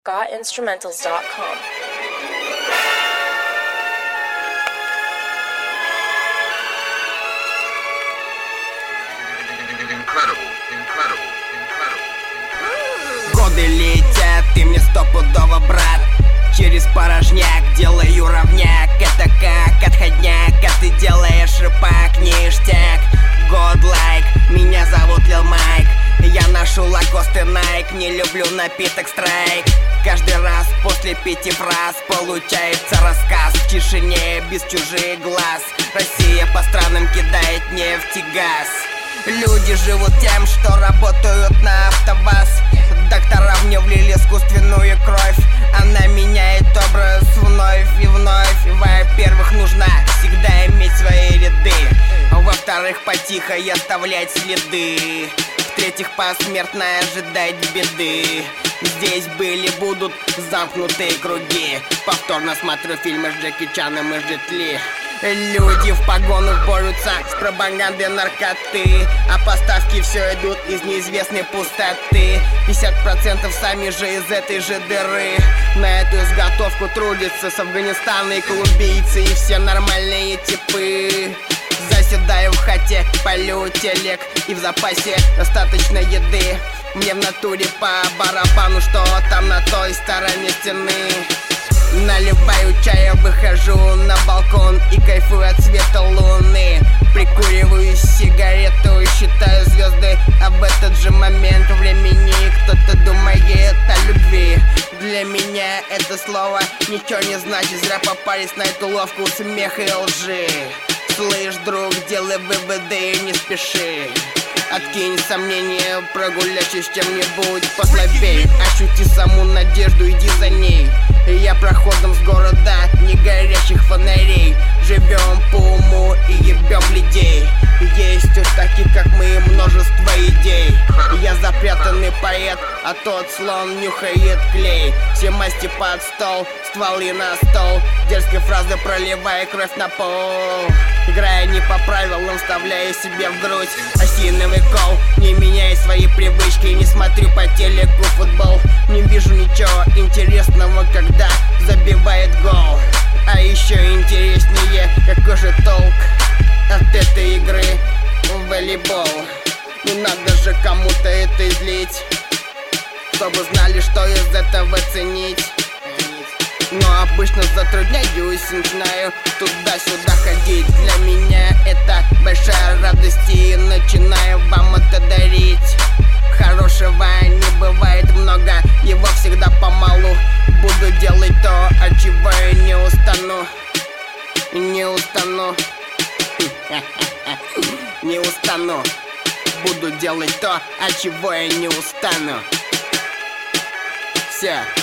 gotinstrumentals.com. Годы летят, ты мне стопудово, брат. Через порожняк делаю равняк. Это как отходняк, а ты делаешь рыбак, ништяк. Godlike, меня зовут Lil Майк. Я ношу лакосты Nike, не люблю напиток Страйк. Каждый раз после 5 фраз получается рассказ в тишине, без чужих глаз. Россия по странам кидает нефть и газ. Люди живут тем, что работают на АвтоВАЗ. Доктора мне влили искусственную кровь. Она меняет образ вновь и вновь. Во-первых, нужно всегда иметь свои ряды. Во-вторых, потихо и оставлять следы. В-третьих, посмертно ожидать беды. Здесь были, будут замкнутые круги. Повторно смотрю фильмы с Джеки Чаном и Джет Ли. Люди в погонах борются с пропагандой наркоты, а поставки все идут из неизвестной пустоты. 50% сами же из этой же дыры. На эту изготовку трудятся с Афганистана и колумбийцы, и все нормальные типы. Заседаю в хате, полю телек, и в запасе достаточно еды. Мне в натуре по барабану, что там на той стороне стены. Наливаю чая, выхожу на балкон и кайфую от света луны. Прикуриваю сигарету и считаю звезды. А в этот же момент времени кто-то думает о любви. Для меня это слово ничего не значит. Зря попались на эту ловку смеха и лжи. Слышь, друг, делай выводы и не спеши. Откинь сомнения, прогуляйся с чем-нибудь послабей. Ощути саму надежду, иди за ней. Я проходом с города, не горящих фонарей. Живем по уму и ебем людей. Есть тут такие, как мы, множество идей. Я запрятанный поэт, а тот слон нюхает клей. Все масти под стол, стволы на стол. Дерзкой фразы проливая кровь на пол. Играя не по правилам, вставляя себе в грудь осиновый кол. Не меняй свои привычки, не смотрю по телеку футбол. Не вижу ничего интересного, когда забивает гол. А еще интереснее, какой же толк от этой игры в волейбол. Не надо же кому-то это излить, чтобы знали, что из этого ценить. Но обычно затрудняюсь, начинаю туда-сюда ходить. Для меня это большая радость, и начинаю вам это дарить. Хорошего не бывает много, его всегда помалу. Буду делать то, от чего я не устану. Не устану. Не устану. Буду делать то, от чего я не устану. Все.